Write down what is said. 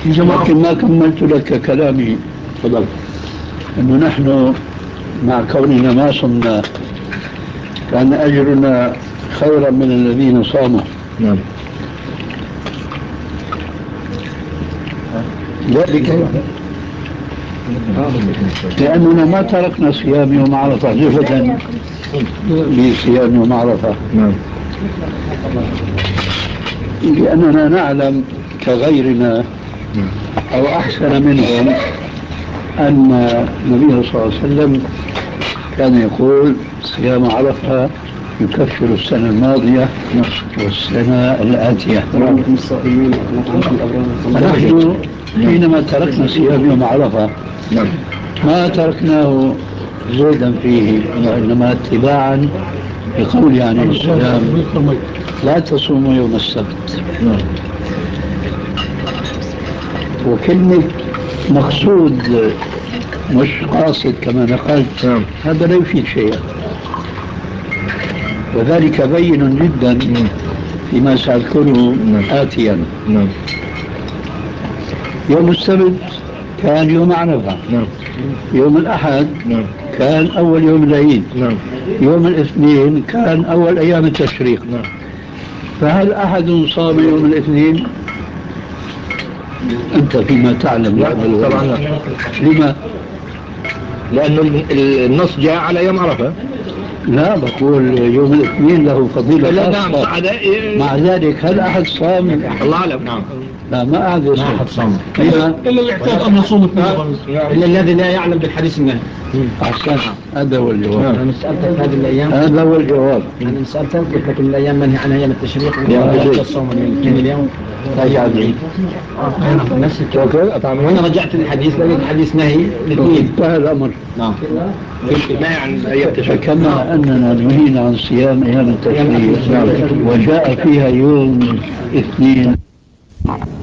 لكن ما كملت لك كلامي. تفضل. أنه نحن مع كوننا ما صمنا كان أجرنا خيرا من الذين صاموا. نعم. ذلك لأننا ما تركنا صيام يوم عرفة صفة بصيام يوم عرفة. نعم. لأننا نعلم كغيرنا أو أحسن منهم أن النبي صلى الله عليه وسلم كان يقول صيام عرفة يكفر السنة الماضية والسنة الآتية. نحن حينما تركنا صيام يوم عرفة ما تركناه زهدا فيه وإنما اتباعا لقول عليه السلام لا تصوموا يوم السبت. وكلمة مقصود مش قاصد كما نقلت هذا لا يفيد شيئا، وذلك بين جدا فيما سأذكره آتيا. يوم السبت كان يوم عرفة، يوم الأحد كان أول يوم العيد، يوم الاثنين كان أول أيام التشريق. فهل أحد صام يوم الاثنين؟ أنت فيما تعلم. لا طبعا لا. لما؟ لأنه النص جاء على يوم عرفة. لا، بقول يوم الاثنين له فضيلة خاصة. مع ذلك هل أحد صام؟ الله أعلم. نعم. لا، ما أحد صام إلا اللي يعتاد أن يصوم إلا الذي لا يعلم بالحديث النهي. أحسن، هذا هو الجواب. أنا سألتك هذه الأيام، هذا هو الجواب. أنا سألتك قلت لك الأيام منهي عن أيام التشريق والصوم الاثنين اليوم راجع العيد. نفس الكلام. وأنا رجعت الحديث لقيت الحديث نهي الاثنين. انتهى الأمر. نعم. نهي عن أيام التشريق. كما أننا نهينا عن صيام أيام التشريق وجاء فيها يوم اثنين